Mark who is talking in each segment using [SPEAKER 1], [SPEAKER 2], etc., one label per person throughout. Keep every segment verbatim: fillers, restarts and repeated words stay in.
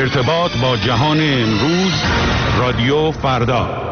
[SPEAKER 1] ارتباط با جهان امروز، رادیو فردا.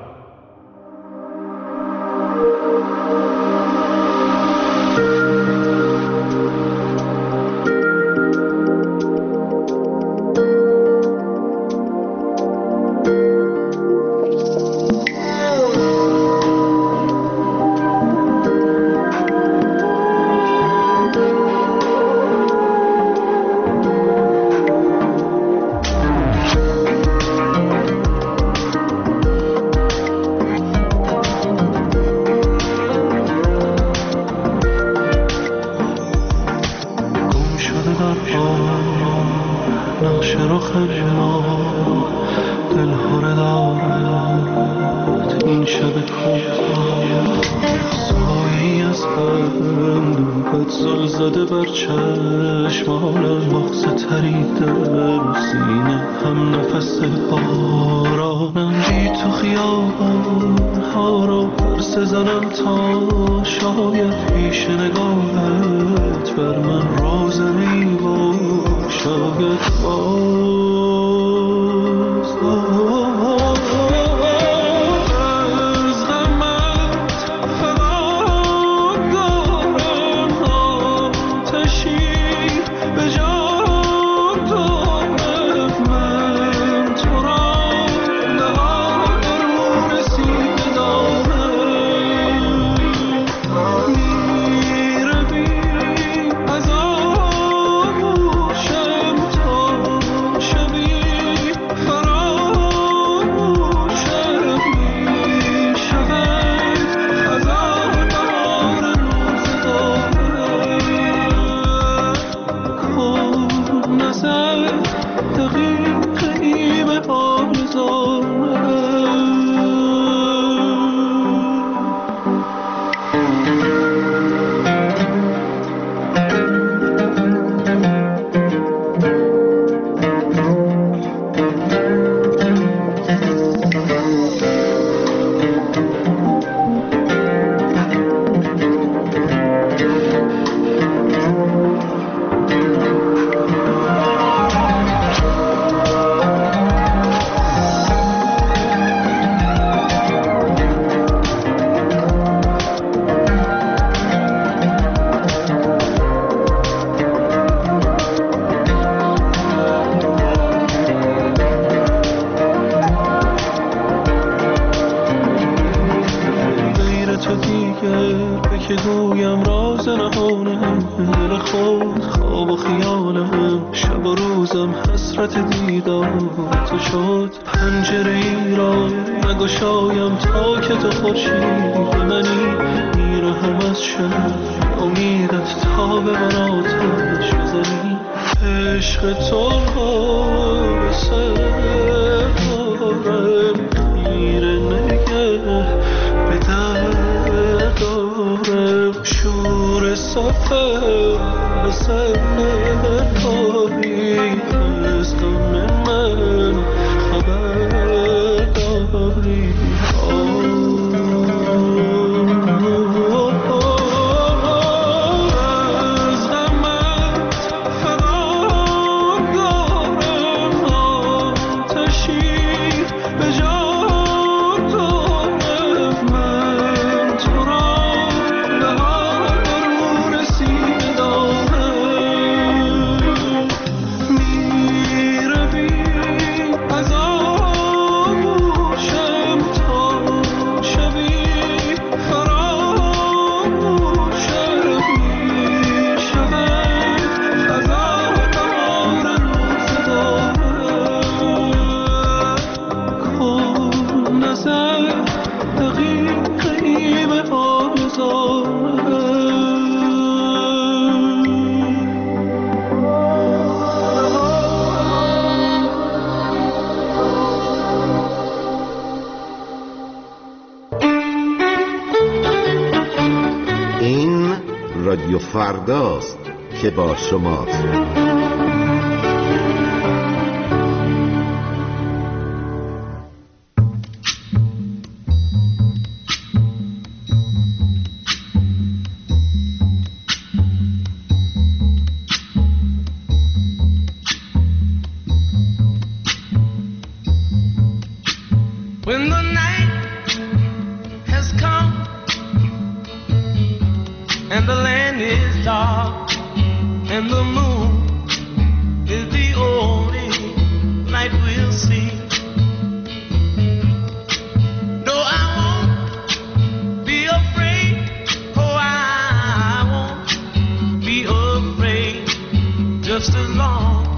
[SPEAKER 2] رادیو فرداست که با شماست.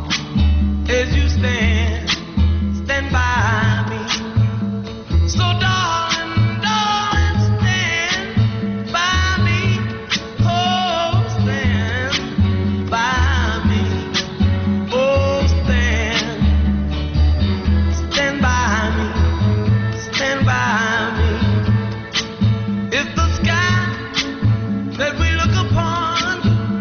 [SPEAKER 3] as you stand, stand by me. So darling, darling, stand by me. Oh, stand by me. Oh, stand, stand by me, stand by me. If the sky that we look upon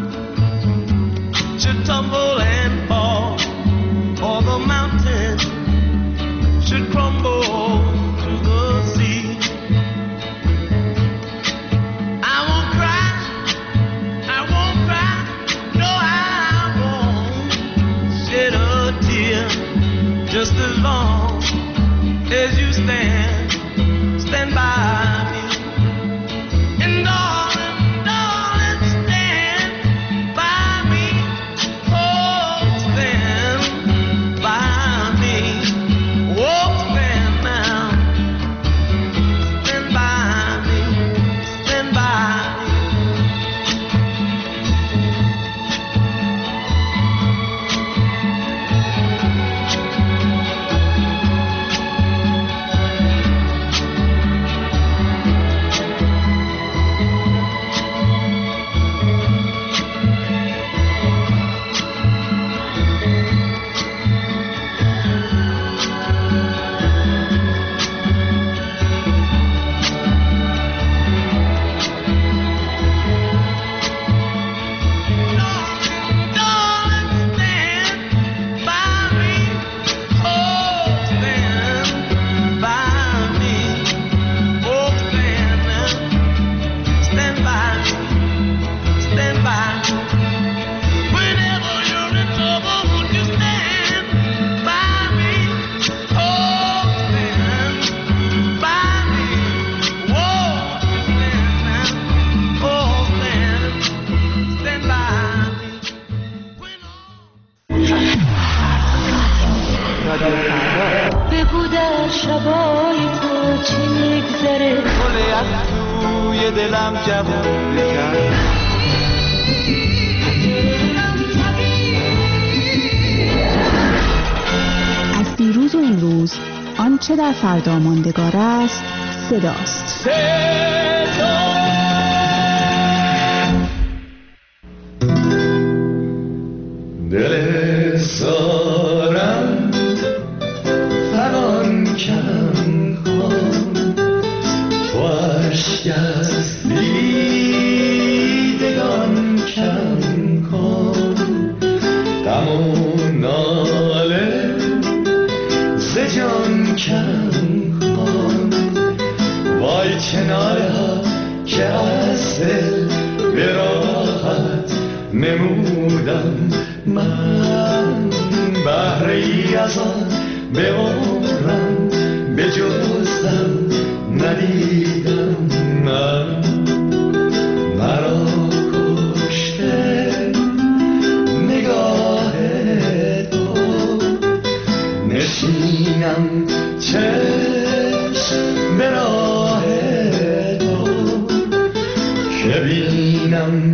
[SPEAKER 3] should tumble and fall, or the mountain should crumble to the sea, I won't cry, I won't cry, no, I won't shed a tear, just as long as you stand, stand by me. And darling, darling, stand by me. Oh, stand by me. Oh, stand now. Stand by me. Stand by me.
[SPEAKER 4] بگو در شبای تو چی میگذره،
[SPEAKER 3] گل از توی دلم جوون کرد.
[SPEAKER 5] از دیروز و امروز آنچه در فردا ماندگار است صداست.
[SPEAKER 3] دل سارم فران کم کن، تو عشق از دیدگان کم کن، غم و ناله ز جان کم کن، وای کناره ها که از دل به راحت نمودم من، بهره ای از آن به عمرم به جزم ندیدم من، مرا کشته نگاه تو، نشینم چشم به راه تو، که بینم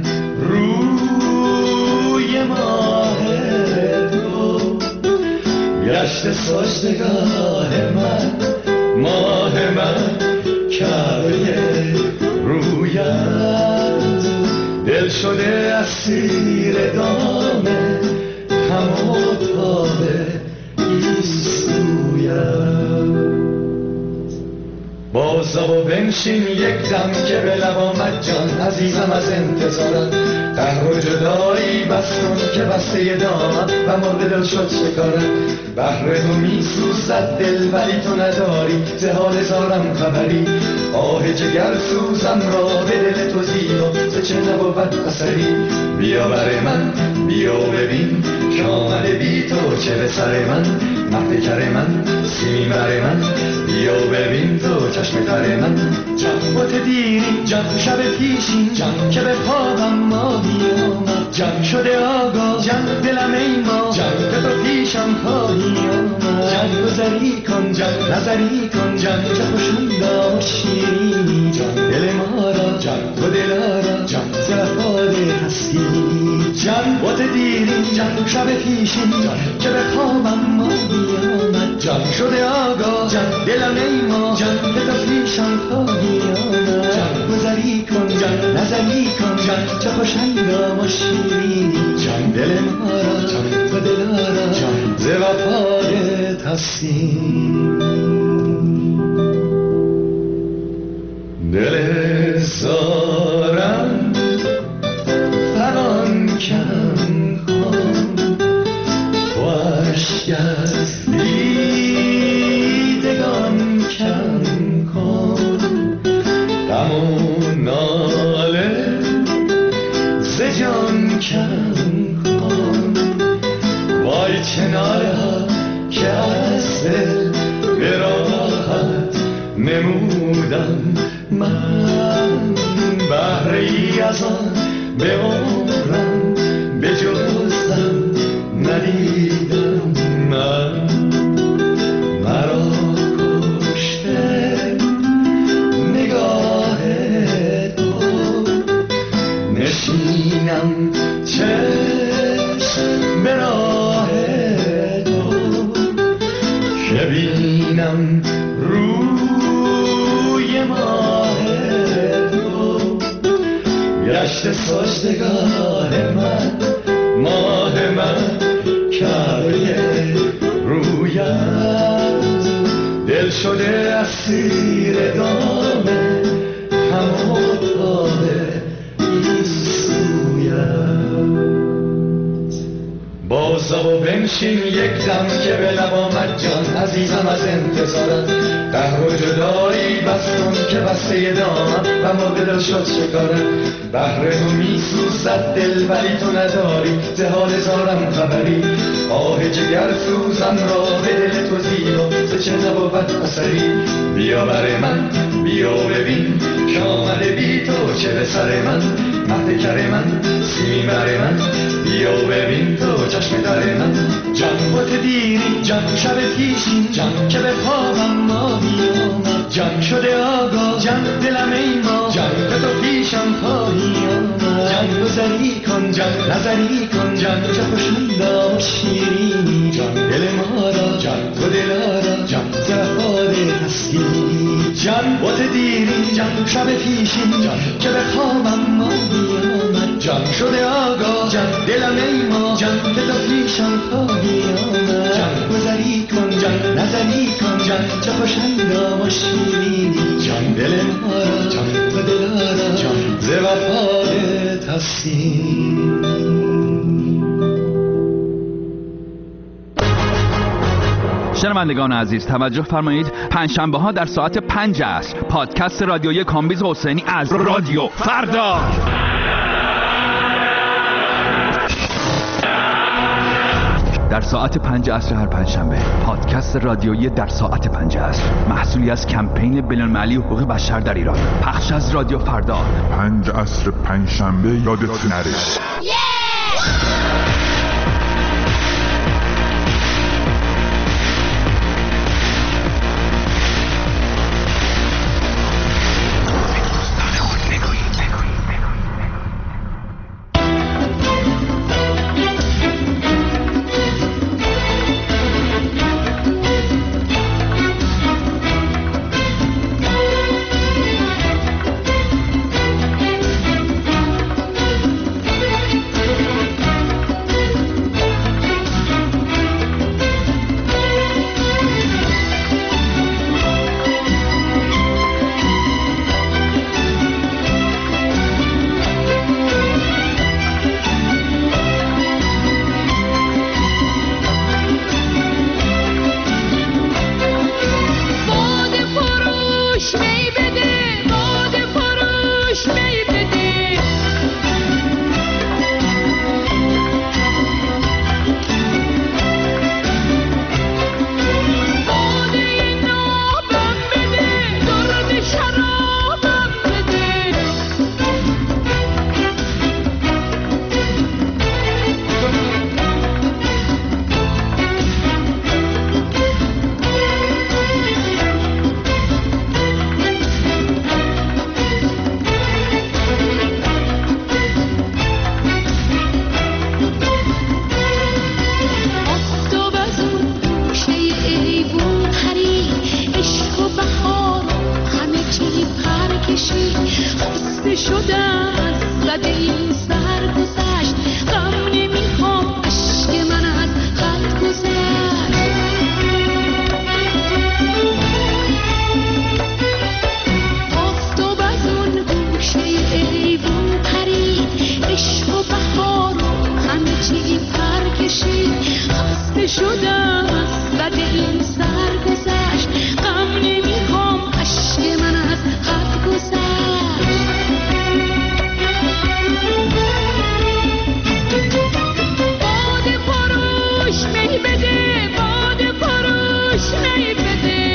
[SPEAKER 3] روی ماه تو، گشت سجدگاه من، ماه من، کعبه رویت، دل شده اسیر دام غم و تاب گیسویت. بازا و بنشین یک دم که به لب آمد جان، عزیزم از انتظارم، قهر و جدایی بس کن که بسته دامم و مرد دل شد شکارم، بهر تو می سوزد دل ولی تو نداری، ز حال زارم خبری، آه جگر سوزم را به دل تو زیبا، ز چه نبود اثری، بیا بر من بیا ببین که آمده بی تو چه به سر من، محتکر من سیمین بر من، بیا ببین تو چشم تر من، جان بوت دیرین جان شب پیشین جان که به خوابم ماهی آمد، جان شده آگاه جان دلم ای ما، جان که تو پیشم خواهی آمد، جان گذری کن جان نظری کن جان که خوشون داشتی جان، دل ما را جان تو دل را جان زفاده هستی جان بوت دیرین جان شب پیشین جان که به خوابم ما میامد جان شده آگاه جان دلم ایما جان که تا پیشم خواهی آمد جان گذری کن جان نظری کن جان چه خوش اندام و شیرینی جان دل ما را جان و دلارا جان ز وفای تسلیم دل زارم فران کم کن تو اشک از دیدگان کم کن غم و ناله ز جان کم کن وای چه ناله ها که از دل به راحت نمودم من بهره ای از آن به عمرم به جزم ندیدم من مرا کشته نگاه تو نشینم چشم به راه تو که بینم روی ماه تو گشت سجدگاه من ماه من کعبه رویت دل شده اسیر دام هموطان این سویت بازا و بنشین یک دم که به لب آمد جان عزیزم از انتظارت قهر و جدایی بس کن که بسته دامم و مرد دل شد شکارت بهر تو می سوزد دل ولی تو نداری ز حال زارم خبری آه جگر سوزم را به دل تو زیبا ز چه نبود اثری بیا بر من بیا ببین که آمده بی تو چه به سر من مهد کر من سیمین بر من بیا ببین تو چشم در من جان بوت دیرین جان شب پیشین جان که به خوابم ما بیامد جان شده آگاه جان دلم ایما جان که تو پیشم خواهی آمد جان گذری کن جان نظری کن جان چه خوشندا و شیرینی جان دل ما را جان تو دلارا جان زفاد تسکینی جان بوت دیرین جان شب پیشین جان که به خوابم ما بیامد جان شده آگاه جان دلم ایما جان که تو پیشم خواهی آمد جان گذری کن جان نظری کن جان چه خوشندا و شیرینی جان دل ما را جان و دلارا جان ز وفای تسلیم
[SPEAKER 6] شنوندگان عزیز توجه فرمایید پنجشنبه ها در ساعت پنج عصر پادکست رادیویی کامبیز حسینی از رادیو فردا در ساعت پنج عصر هر پنجشنبه پادکست رادیویی در ساعت پنج عصر محصولی از کمپین بین‌المللی حقوق بشر در ایران پخش از رادیو فردا
[SPEAKER 7] پنج عصر پنجشنبه یادت نره.
[SPEAKER 4] شدم از بد این سرگذشت، غم نمیخوام اشک من از حد گذشت. باده فروش می بده، باده فروش می بده.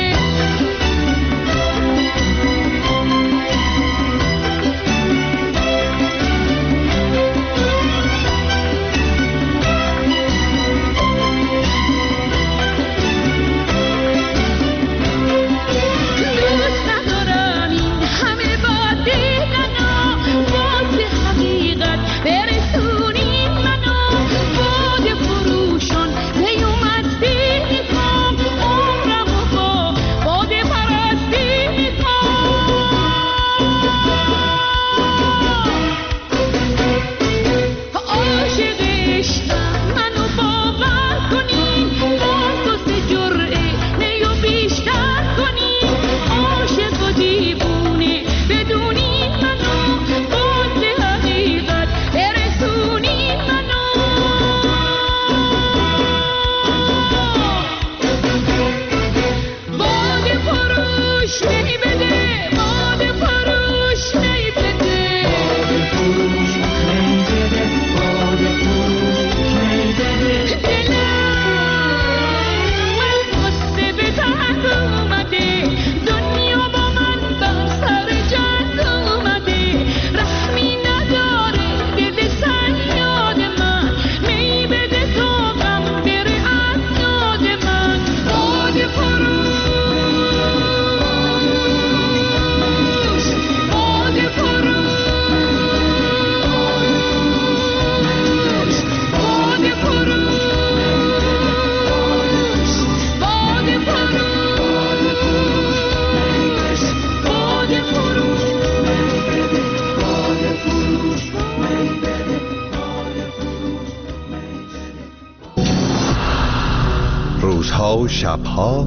[SPEAKER 8] روزها و شبها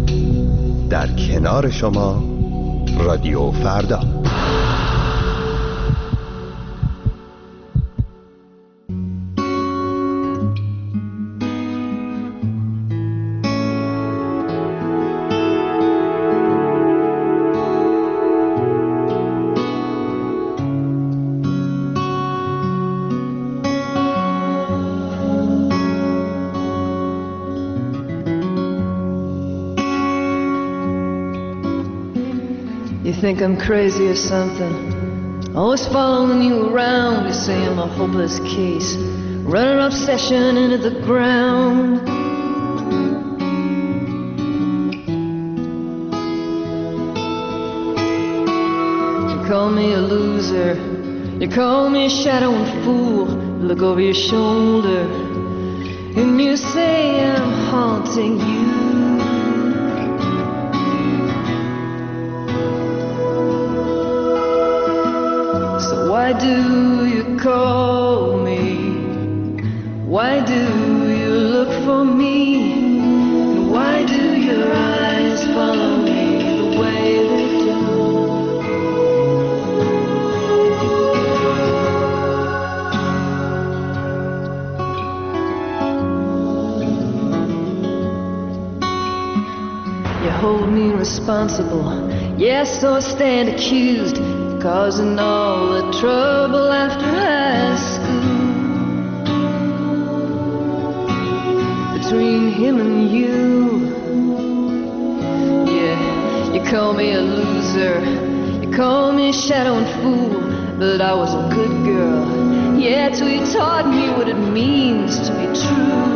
[SPEAKER 8] در کنار شما رادیو فردا.
[SPEAKER 9] Think I'm crazy or something, always following you around. You say I'm a hopeless case, running obsession into the ground. You call me a loser, you call me a shadow and fool. You look over your shoulder and you say I'm haunting you. Why do you call me? Why do you look for me? And why do your eyes follow me the way they do? You hold me responsible, yes, so I stand accused, causing all the trouble after high school. Between him and you, yeah, you call me a loser, you call me a shadow and fool, but I was a good girl, yeah, till you taught me what it means to be true.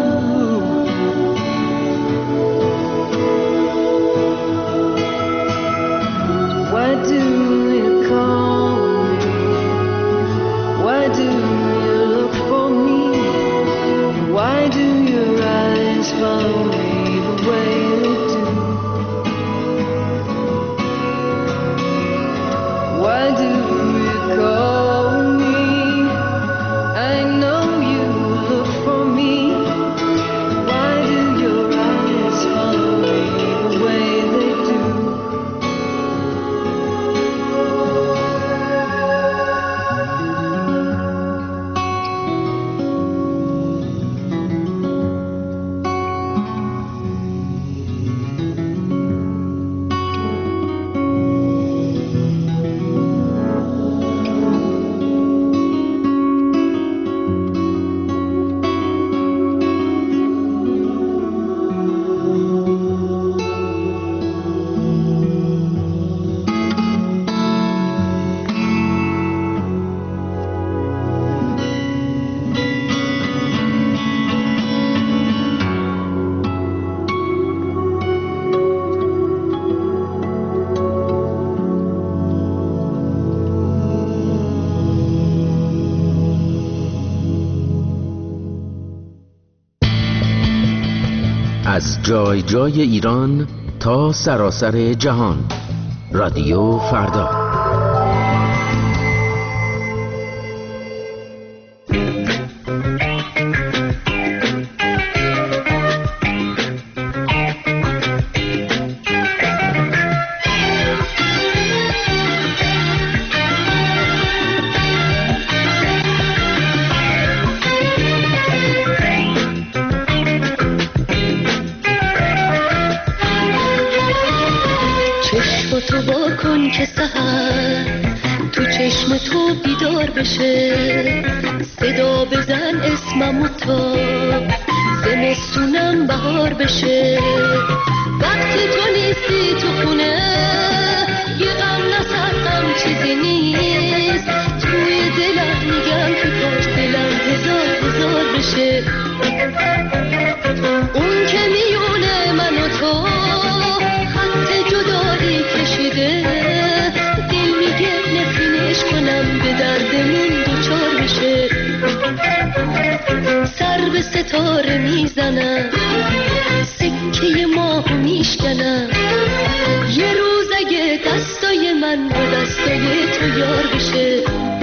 [SPEAKER 9] Why do you call me? Why do you look for me? Why do your eyes follow me the way they do? Why do you call me? I know you look for me.
[SPEAKER 10] از جای جای ایران تا سراسر جهان. رادیو فردا.
[SPEAKER 4] تو با کن که سحر تو چشم تو بیدار بشه، صدا بزن اسممو تا زمستونم بهار بشه. وقتی تو نیستی تو خونه یه غم نسر غم چیزی نیست، توی دلم میگم که کاش دلم هزار هزار بشه. اون که میونه من و تو خط جدایی کشیده، دل میگه نفرینش کنم به دردمون دوچار بشه. سر به ستاره میزنم، سکه ماه میشکنم، یه روز اگه دستای من با دستای تو یار بشه.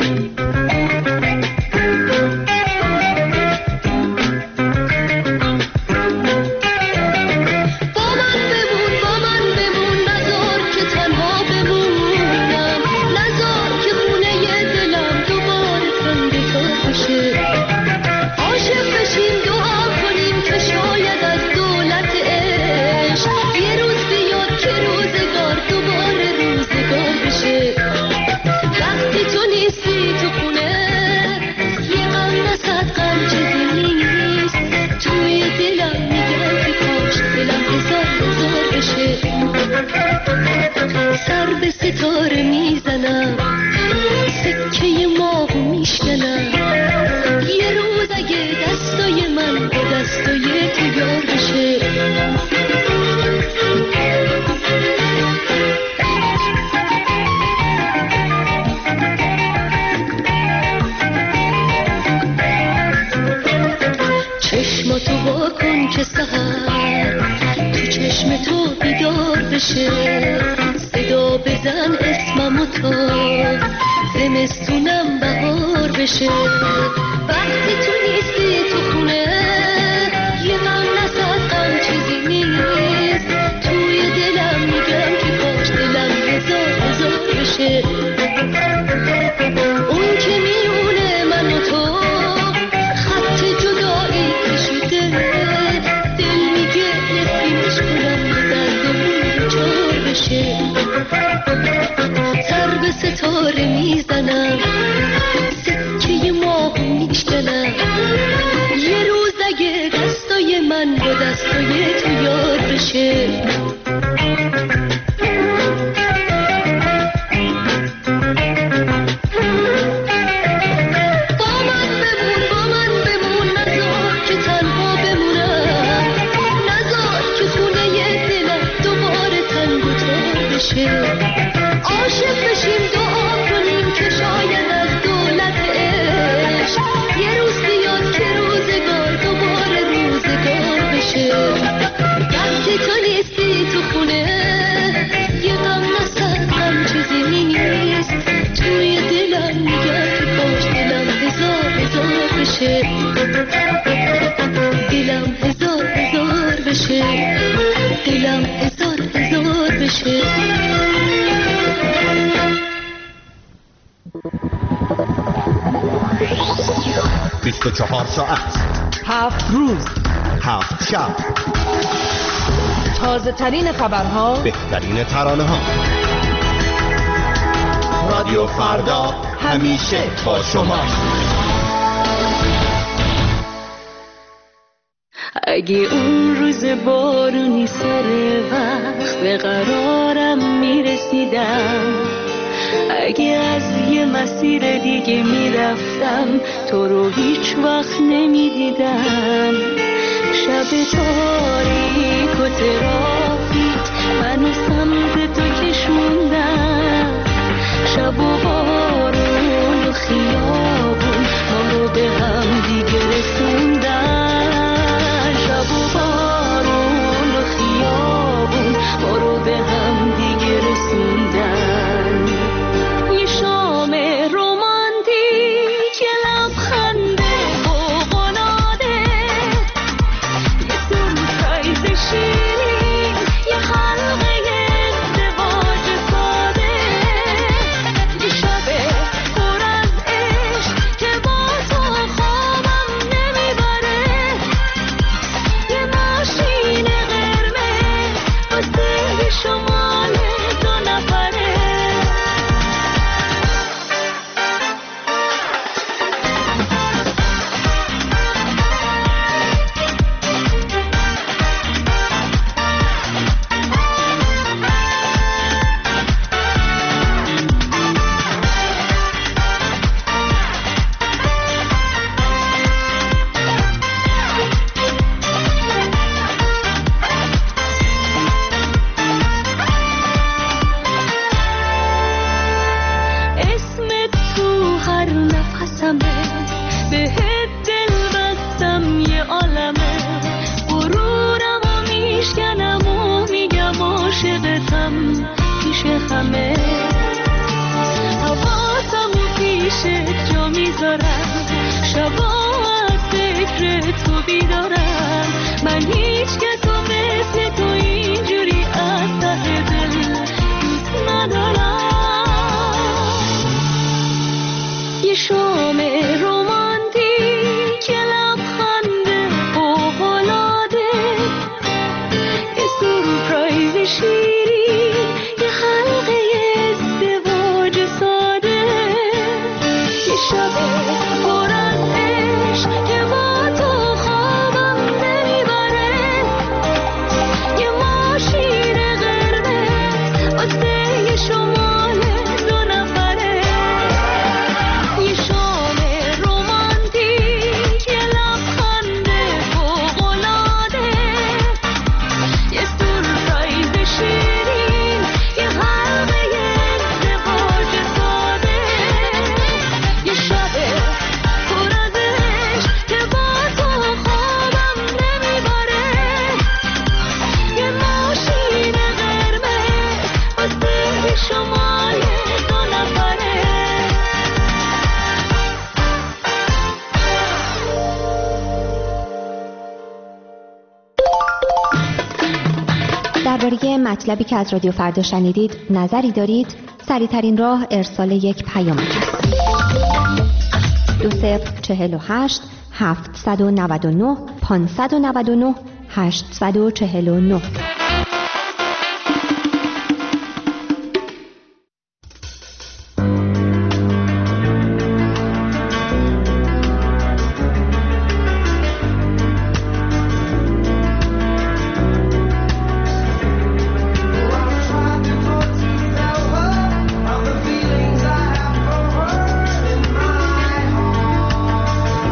[SPEAKER 4] سر به ستاره میزنم، سکه ماه میشکنم، یه روز اگه دستای من با دستای تو یار بشه. چشماتو وا کن که سحر تو چشم تو بیدار بشه، صدا بزن اسممو تا زمستونم بهار بشه. وقتی تو نیستی تو خونه یه غم نسد غم چیزی نیست، توی دلم میگم که کاش دلم هزار هزار بشه. اون که میونه من و تو خط جدایی کشیده، دل میگه نفرینش کنم به دردمون چار بشه. سر به ستاره میزنم، سکه ماه میشکنم، یه روز اگه دستای من با دستای تو یار بشه. عاشق بشیم دعا کنیم که شاید از دولت عشق یه روز بیاد که روزگار دوباره روزگار بشه. وقتی تو نیستی تو خونه یه غم نسد غم چیزی نیست، توی دلم میگم که کاش دلم هزار هزار بشه. دلم هزار هزار بشه، دلم هزار هزار بشه.
[SPEAKER 8] بیست و چهار ساعت،
[SPEAKER 11] هفت روز،
[SPEAKER 8] هفت شب،
[SPEAKER 11] تازه ترین خبرها،
[SPEAKER 8] بهترین ترانه ها. رادیو فردا همیشه با شما.
[SPEAKER 9] اگه اون روز بارونی سر وقت به قرارم میرسیدم، اگه از یه مسیر دیگه میرفتم تو رو هیچ وقت نمیدیدم. شب تاریک و ترافیک منو سمت تو کشوندم، شب و بارون و خیابون ما رو به هم دیگه رسوندن. شب و بارون
[SPEAKER 4] دارم، شبا از فکر تو بیدارم. من هیچ کس رو مثل تو اینجوری از ته دل دوست ندارم. یه شام رومانتیک، یه لبخند فوق‌العاده، یه سورپرایز شیرین، یه حلقه ازدواج ساده، یه شب پر از عشق که با تو خوابم نمیبره، یه ماشین قرمز واسه یه شمال دو نفره. یه شام رومانتیک، یه لبخند فوق‌العاده، یه سورپرایز شیرین، یه حلقه ازدواج ساده، یه شب پر از عشق که با تو خوابم نمیبره، یه ماشین قرمز واسه شمال دو نفره.
[SPEAKER 12] درباره مطلبی که از رادیو فردا شنیدید نظری دارید؟ سریع‌ترین راه ارسال یک پیام است. دو صفر چهل و هشت هفتصد و نود و نه پانصد و نود و نه هشتصد و چهل و نه.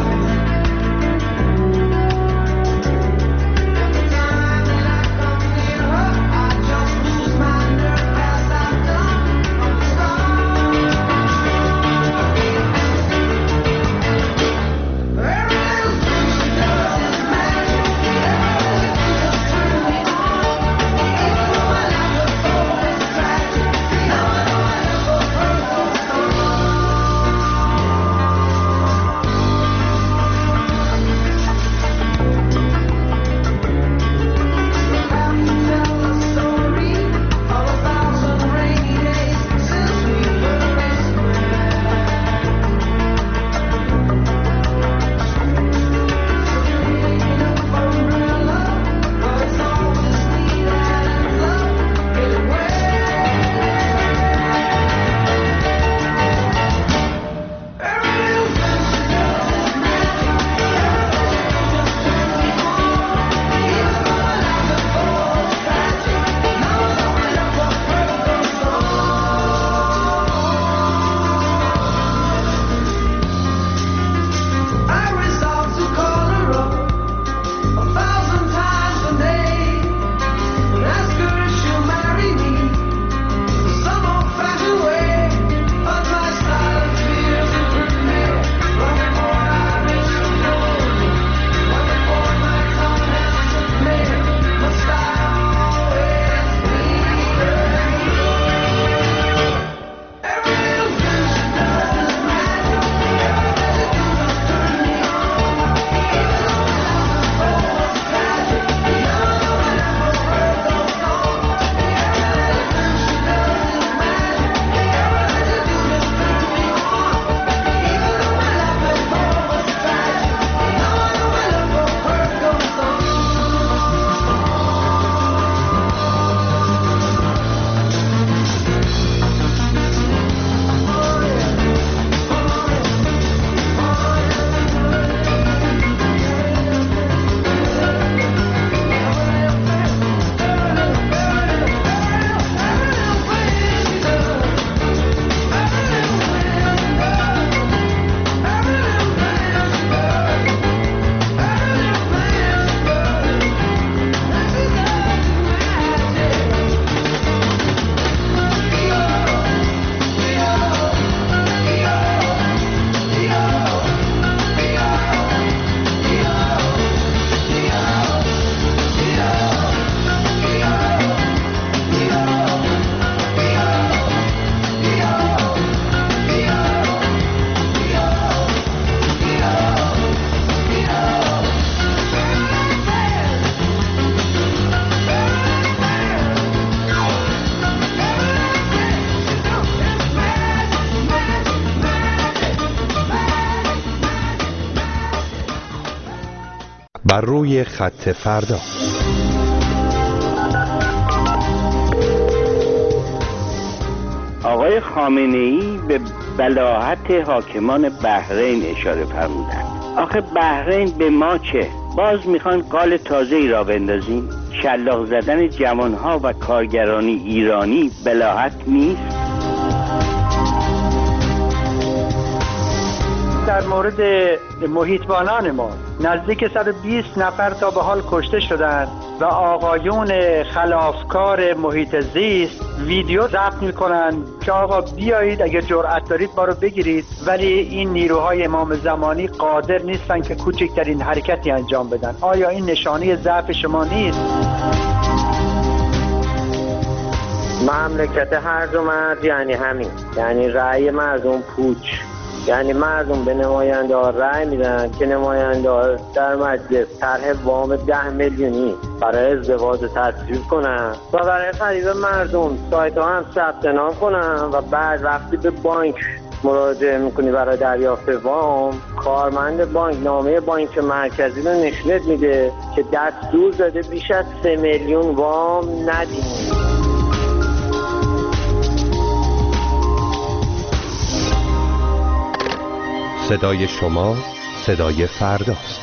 [SPEAKER 3] Every time that I come near
[SPEAKER 13] بر روی خط فردا.
[SPEAKER 14] آقای خامنه‌ای به بلاهت حاکمان بحرین اشاره فرمودند. آخه بحرین به ما چه؟ باز میخوان قال تازه ای را بندازیم؟ شلاق زدن جوانها و کارگرانی ایرانی بلاهت نیست؟
[SPEAKER 15] در مورد محیطبانان ما نزدیک صد و بیست نفر تا به حال کشته شدند و آقایون خلافکار محیط زیست ویدیو ضبط میکنن که آقا بیایید اگه جرأت دارید ما رو بگیرید، ولی این نیروهای امام زمانی قادر نیستن که کوچکترین حرکتی انجام بدن. آیا این نشانه ضعف شما نیست؟
[SPEAKER 16] مملکت هرج و مرج یعنی همین، یعنی رأی مردم پوچ، یعنی مردم به نماینده ها رأی میدن که نماینده ها در مجلس طرح وام ده میلیونی برای ازدواج تصویب کنن و برای خرید مردم سایت ها هم ثبت نام کنن و بعد وقتی به بانک مراجعه میکنی برای دریافت وام، کارمند بانک نامه بانک مرکزی رو نشونت میده که دستور داده بیش از سه میلیون وام ندیم.
[SPEAKER 13] صدای شما صدای فرداست.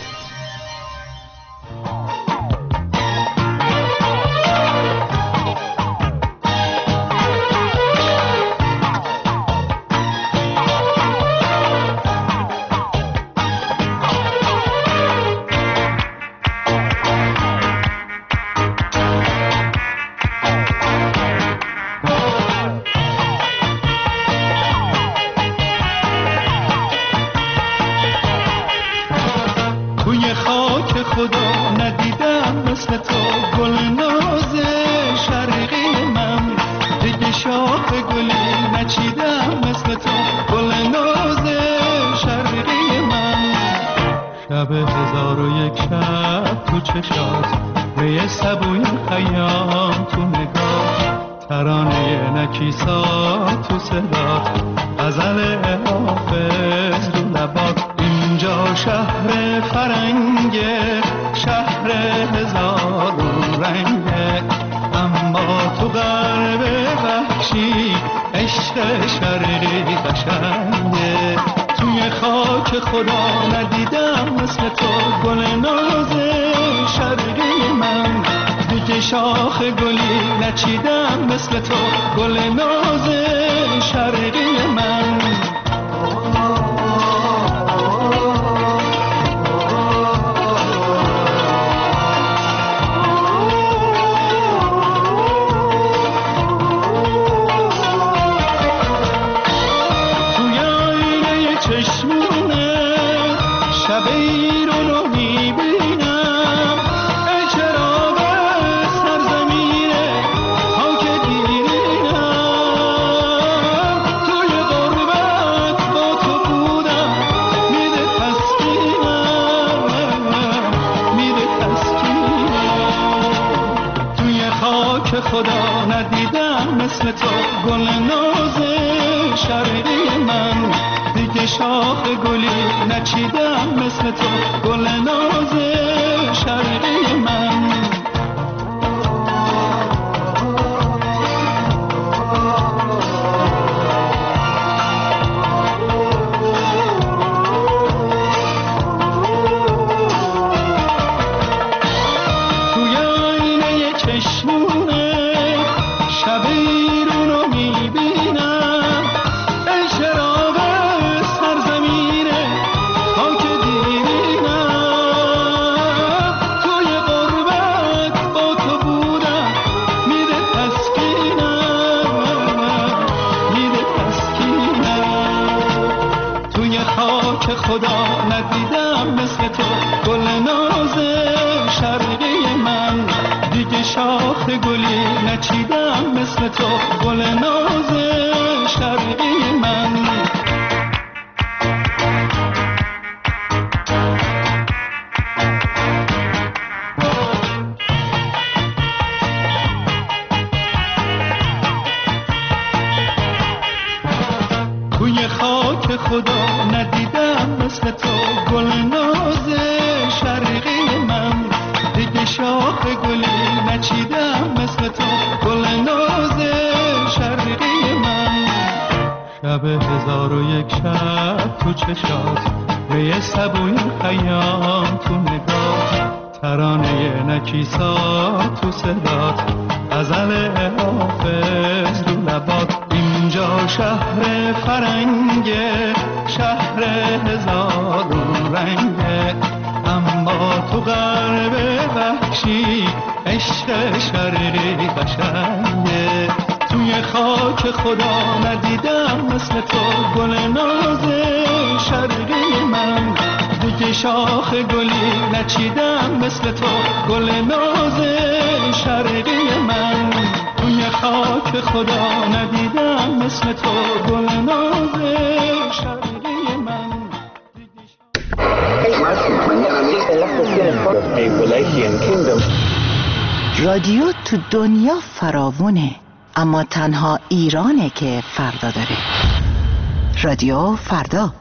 [SPEAKER 17] خدا ندیدم مثل تو گل ناز شرقی من. شب تو چشات به سبوی خیام تو نگاه ترانه نکیسات تو صدات غزل حافظ تو لبات اینجا شهر فرنگه شهر هزارون رنگه اما تو غرب وحشی عشق شرقی قشنگه توی خاک خدا ندیدم مثل تو گل ناز شرقی من دیگه شاخ گلی نچیدم مثل تو گل ناز شرقی من توی خاک خدا ندیدم مثل تو گل ناز شرقی من
[SPEAKER 18] رادیو تو دنیا فراوونه اما تنها ایرانه که فردا داره. رادیو فردا.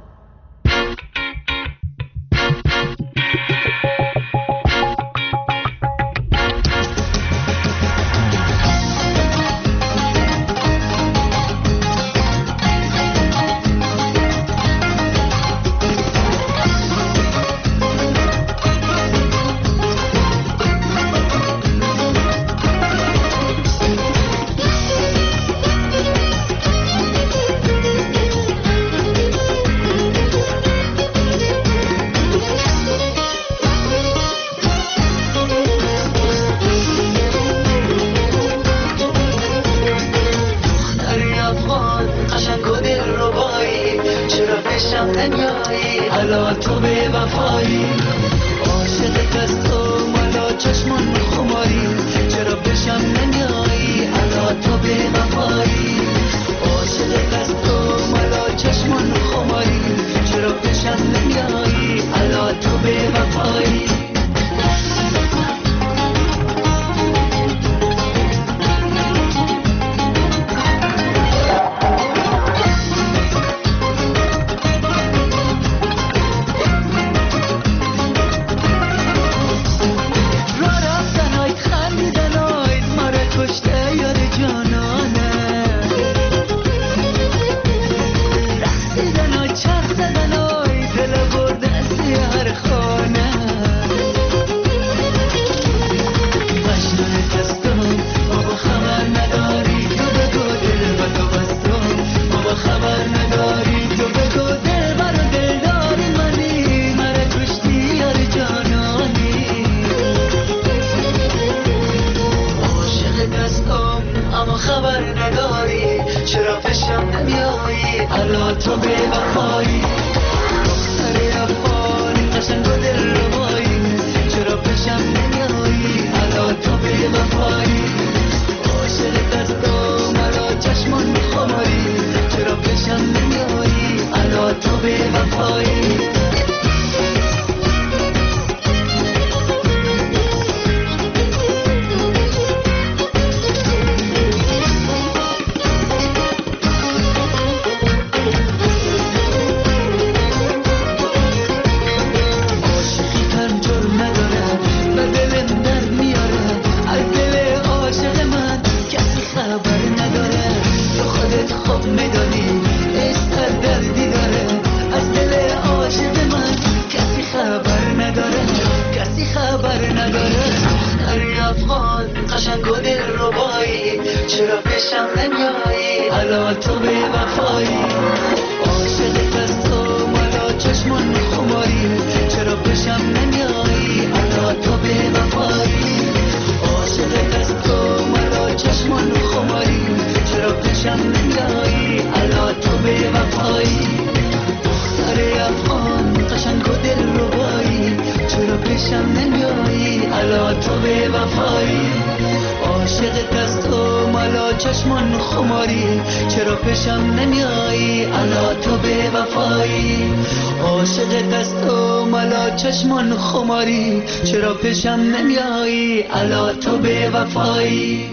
[SPEAKER 19] چرا پیشم نمیایی الا تو به وفایی.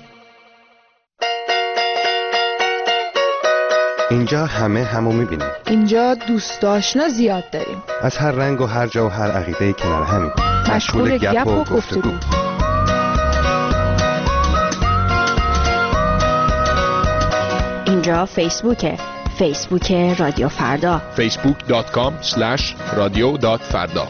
[SPEAKER 13] اینجا همه همو میبینیم.
[SPEAKER 11] اینجا دوست آشنا زیاد داریم.
[SPEAKER 13] از هر رنگ و هر جا و هر عقیده‌ای کنار همین.
[SPEAKER 11] مشغول گپ و گفتگو.
[SPEAKER 12] اینجا فیسبوکه.
[SPEAKER 5] فیسبوک رادیو فردا
[SPEAKER 20] فیسبوک دات کام اسلش رادیو دات فردا.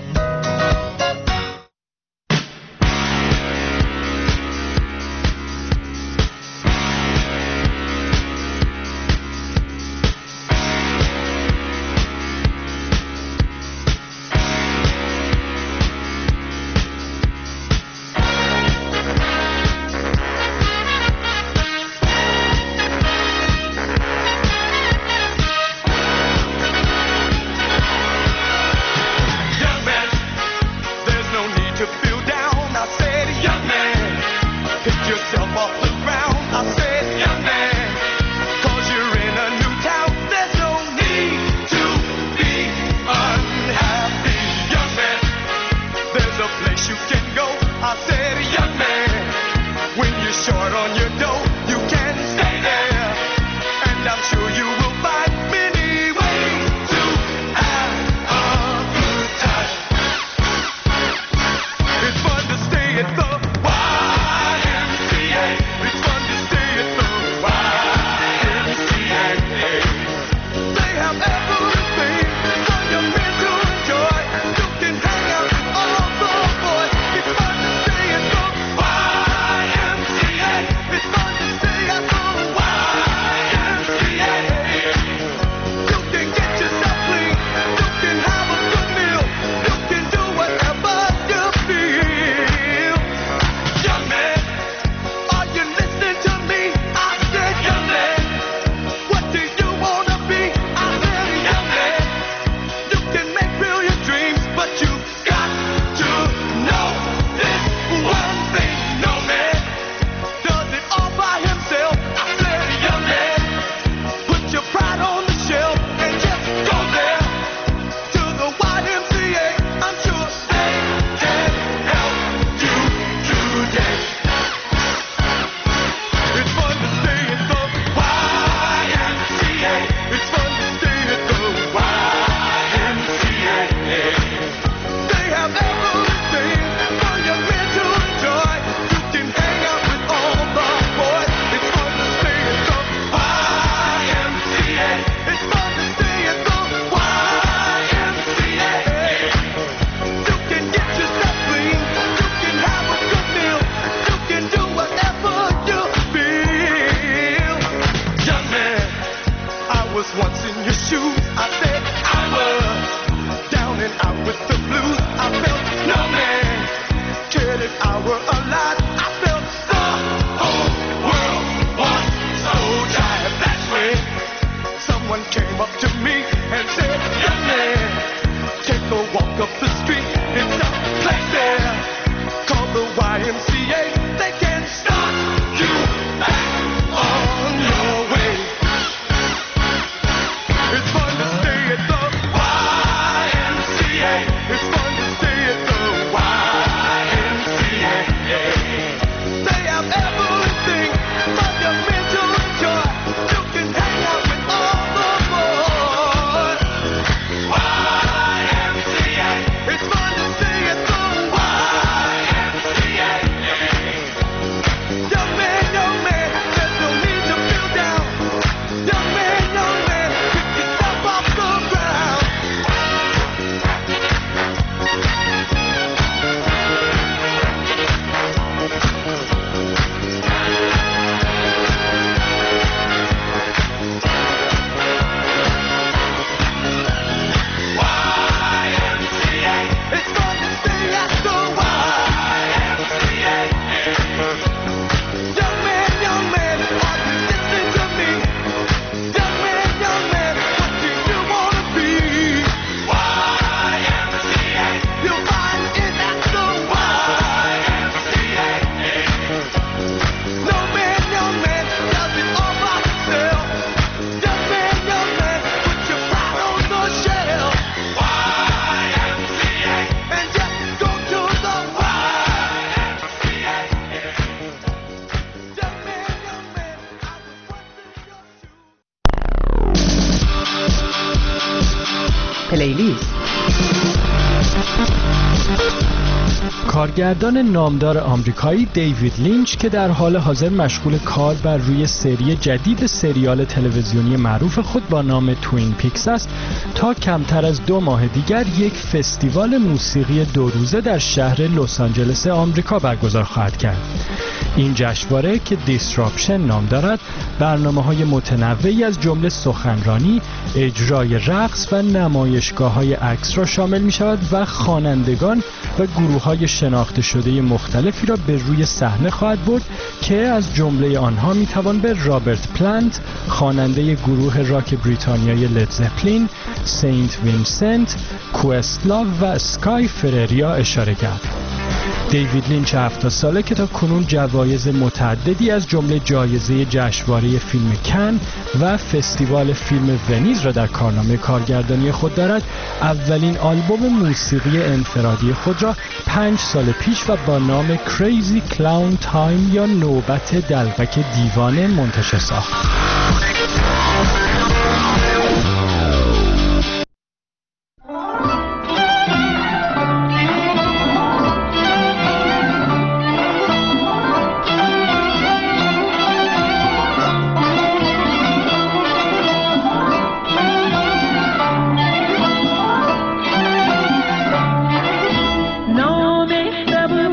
[SPEAKER 21] کارگردان نامدار آمریکایی دیوید لینچ که در حال حاضر مشغول کار بر روی سری جدید سریال تلویزیونی معروف خود با نام توین پیکس است، تا کمتر از دو ماه دیگر یک فستیوال موسیقی دو روزه در شهر لس آنجلس آمریکا برگزار خواهد کرد. این جشنواره که دیسراپشن نام دارد، برنامه‌های متنوعی از جمله سخنرانی، اجرای رقص و نمایشگاه‌های عکس را شامل می‌شود و خوانندگان و گروه‌های شناخته شده مختلفی را به روی صحنه خواهد برد که از جمله آنها می‌توان به رابرت پلانت، خواننده گروه راک بریتانیایی لید زپلین، سینت وینسنت، کوستلاو و اسکای فرریا اشاره کرد. دیوید لینچ هفتاد ساله که تا کنون جوایز متعددی از جمله جایزه جشنواره فیلم کن و فستیوال فیلم ونیز را در کارنامه کارگردانی خود دارد، اولین آلبوم موسیقی انفرادی خود را پنج سال پیش و با نام کریزی کلاون تایم یا نوبت دلقک دیوانه منتشر ساخت.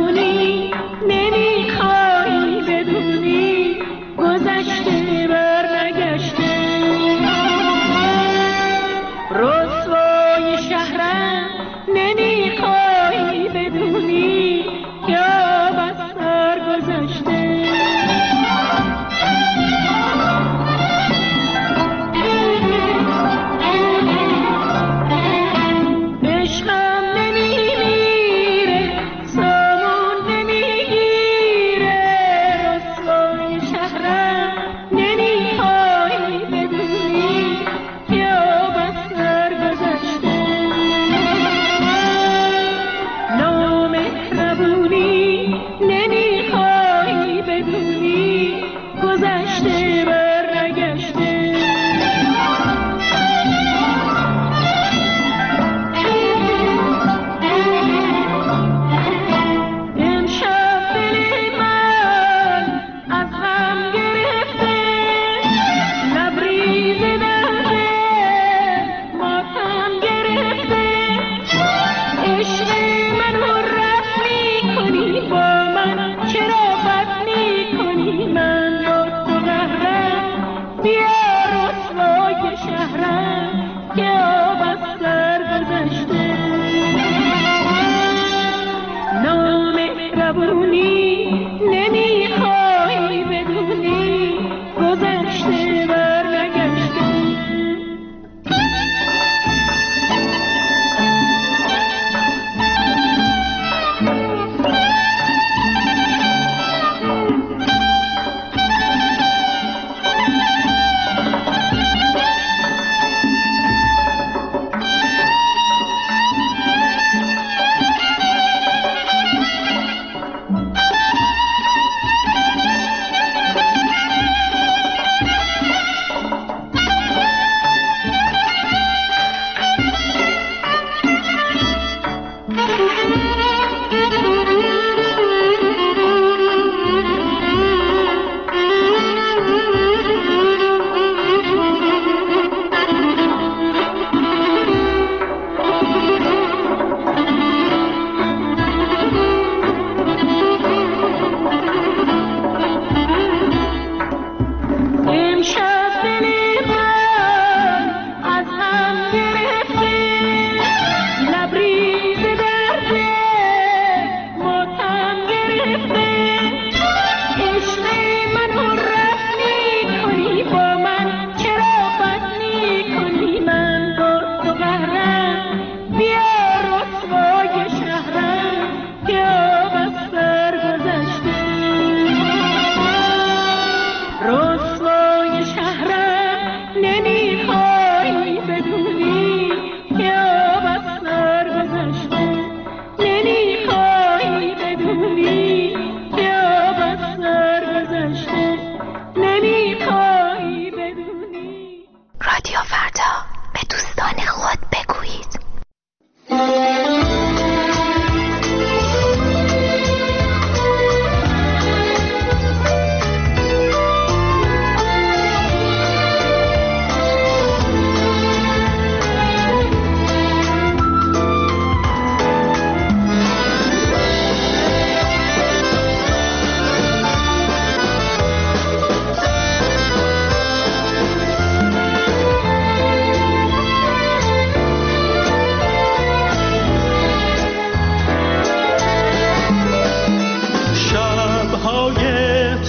[SPEAKER 4] نمیخوایی بدونی گذشته بر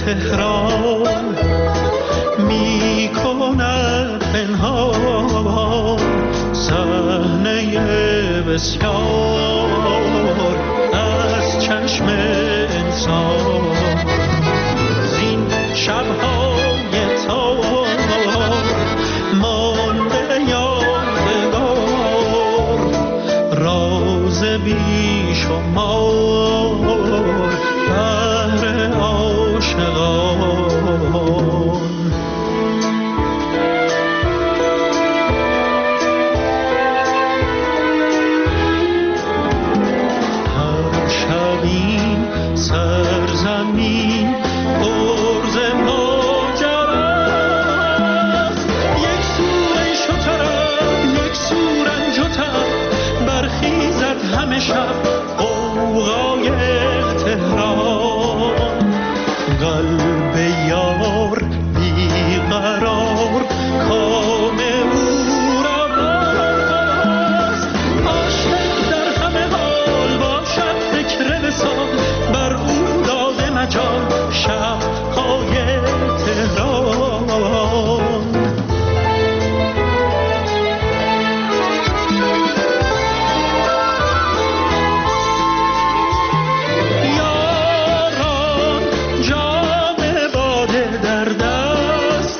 [SPEAKER 17] تهران می کند پنهان صحنه بسیار از چشم انسان. زین شب‌های تار مانده یادگار راز بیشمار بهر عاشقان. هر شبین سرزمین عرض ماجراست، یک سو عیش و طرب یک سو رنج و تب برخیزد همه شب غوغای تهران. قلب یار بیقرار کام او را راست، عاشق در همه حال باشد فکر وصال بر او داده مجال شب‌های تهران. یاران جام باده در دست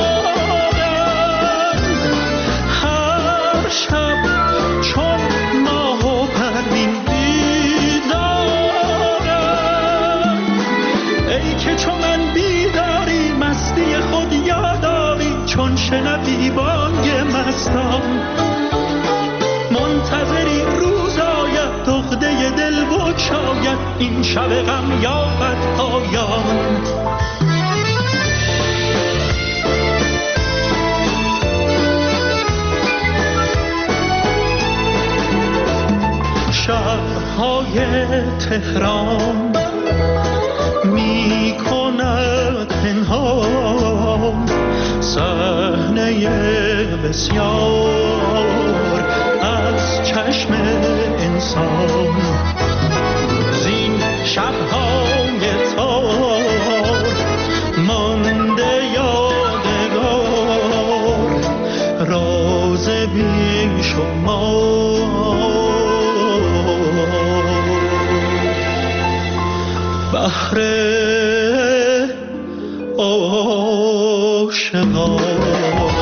[SPEAKER 17] دارند، هر شب چون ماه و پروین بیدارند. ای که چون من بیداری مستی خود یاداری، چون شنوی بانگ مستان منتظری روز آید دغده دل بگشاید این شب غم یابد پایان. شب‌های تهران می کند پنهان صحنه بسیار از چشم انسان. زین شب‌های تار مانده یادگار راز بیشمار بهر عاشقان.